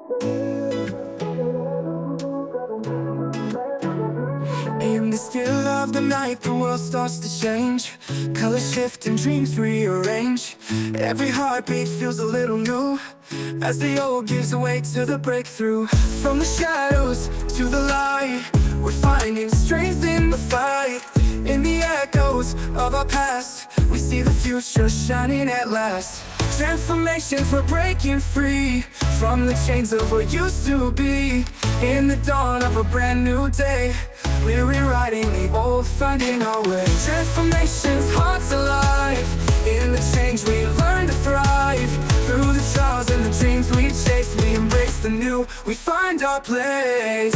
In the still of the night, the world starts to change. Colors shift and dreams rearrange. Every heartbeat feels a little new as the old gives way to the breakthrough. From the shadows to the light, we're finding strength in the fight. In the echoes of our past, we see the future shining at last. Transformations, we're breaking free from the chains of what used to be. In the dawn of a brand new day, we're rewriting the old, finding our way. Transformations, hearts alive. In the change we learn to thrive. Through the trials and the dreams we chase, we embrace the new, we find our place.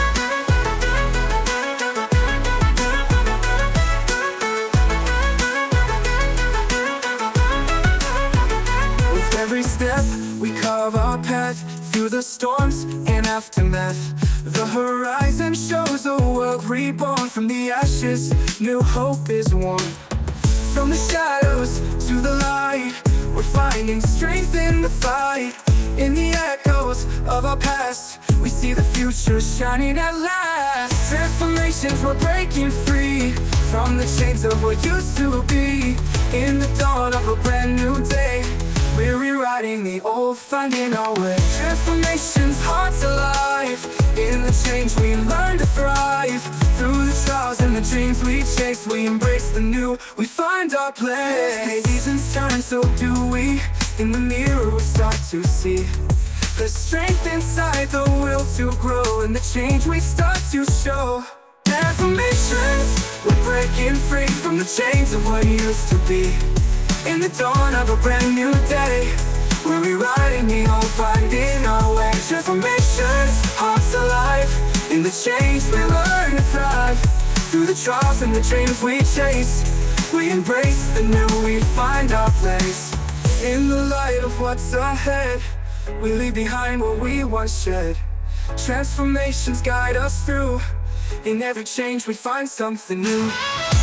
With every step we carve our path through the storms and aftermath. The horizon shows a world reborn from the ashes. New hope is born. From the shadows to the light, we're finding strength in the fight. In the echoes of our past, we see the future shining at last. Transformations, we're breaking free from the chains of what used to be. In the dawn of a brand new day, we're rewriting the old, finding our way. Transformations, hearts alive. In the change we learn to thrive. Through the trials and the dreams we chase, we embrace the new, we find our place. Seasons turn, so do we. In the mirror we start to see the strength inside, the will to grow, and the change we start to show. Transformations, we're breaking free from the chains of what used to be. In the dawn of a brand new day, we're rewriting the old, finding our way. Transformations, hearts alive. In the change we learn to thrive. Through the trials and the dreams we chase, we embrace the new, we find our place. In the light of what's ahead, we leave behind what we once shed. Transformations guide us through. In every change we find something new.